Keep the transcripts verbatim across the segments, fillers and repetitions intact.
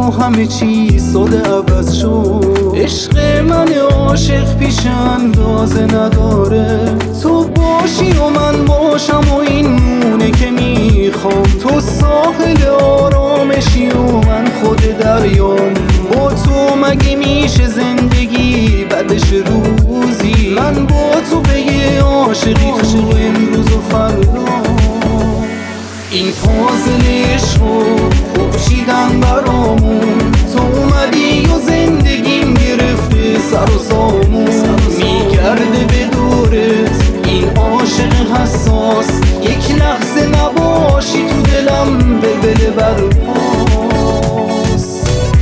و همه چیز ساده عوض شد. عشق من عاشق پیش اندازه نداره، تو باشی و من باشم و این مونه که میخوام. تو ساحل آرامشی و من خود دریام، با تو مگه میشه زندگی بعدش روزی؟ من با تو به یه عاشقی تو امروز و فردا. این پازل عشقو خوب چیدن برامون، تو اومدی و زندگیم گرفته سر و سامون. میگرده به دورت این عاشق حساس، یک لحظه نباشی تو دلم بلبل برپاس.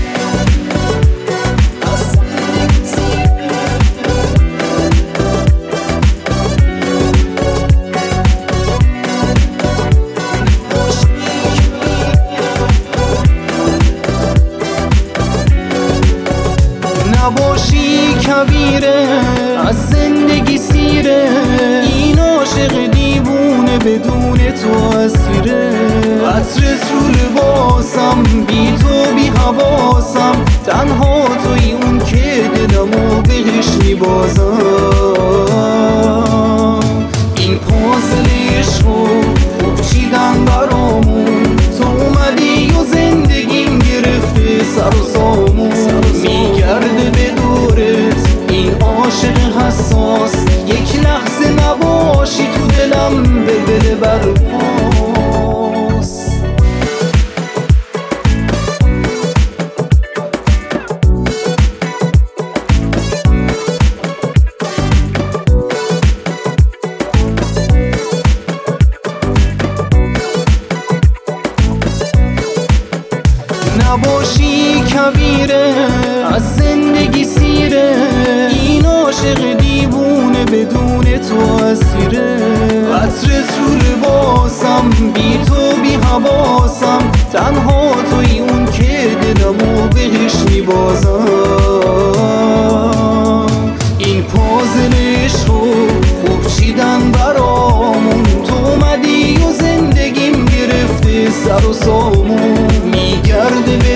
نباشی کبیره از زندگی سیره، این عاشق دیوونه بدون تو اسیره. عطر تو لباسم بی تو بی حواسم، تنها توی اون که دلمو بهش میبازم. این پازل عشقو خوب چیدن برامون، تو اومدی و زندگیم گرفته سر و سامون. میگرده به دورت این عاشق حساس، یک لحظه نباشی تو دلم بلبل برپاس. نباشی کبیره از زندگی سیره، این عاشق دیوونه بدون تو اسیره. عطر تو لباسم بی تو بی حواسم، تنها توی اون که دلمو بهش میبازم. این پازل عشقو خوب چیدن برامون، تو اومدی و زندگیم گرفته سر و سامون. میگرده